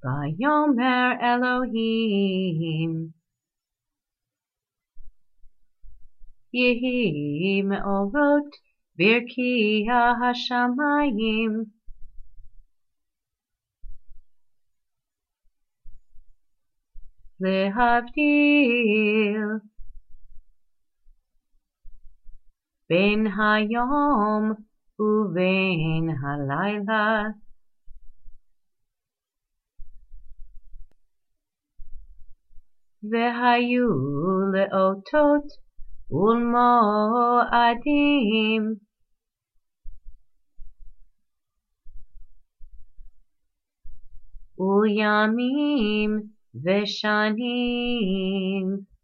Vayomer Elohim Yehi me'orot birkiha hashamayim lehavdil ben hayom uven halayla vehayu leotot ulmoadim ulyamim veshanim